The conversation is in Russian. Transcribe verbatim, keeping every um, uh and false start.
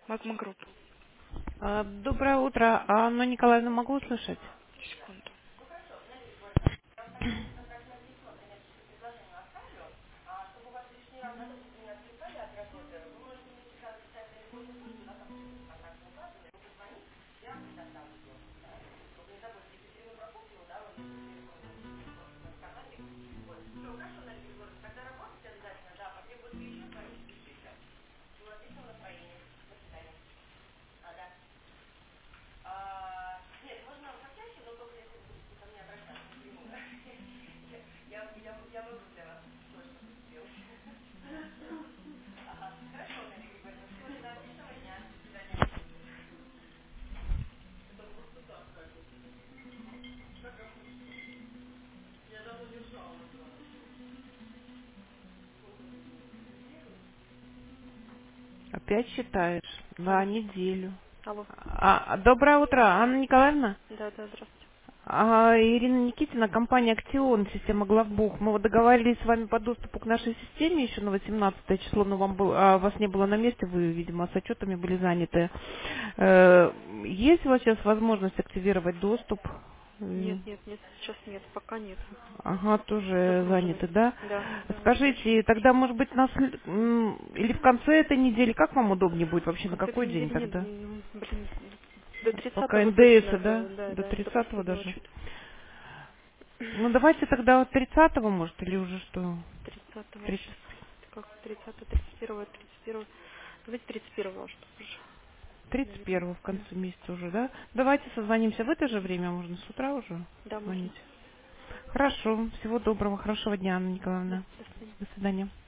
Магма Групп. А, Доброе утро. Анна Николаевна, могу услышать? Секунду. Опять считаешь? Да, Алло. неделю. Алло. А, доброе утро, Анна Николаевна. Да, да, здравствуйте. А, Ирина Никитина, компания «Актион», система «Главбух». Мы вот договорились с вами по доступу к нашей системе еще на восемнадцатое число, но вам был- а, вас не было на месте, вы, видимо, с отчетами были заняты. Э, Есть у вас сейчас возможность активировать доступ? Нет, М, нет, нет, сейчас нет, пока нет. Ага, тоже Загружены. заняты, да? Да, да, очень. Скажите, тогда, может быть, на след- м, или в конце этой недели, как вам удобнее будет В вообще, на конце этой какой день недели нет, тогда? м, блин, до Пока тридцатого точно, НДС, да? да, да, До да, до тридцатого последнего даже. чуть. Ну, давайте тогда вот тридцатого, может, или уже что? Тридцатого тридцать, сейчас, как тридцатого, тридцать первого, тридцать первого. Давайте тридцать первого, что уже, тридцать наверное. первого в конце месяца уже, да? Давайте созвонимся в это же время, можно с утра уже Да, можно. звонить. Хорошо, всего доброго, хорошего дня, Анна Да, Николаевна. до свидания. До свидания.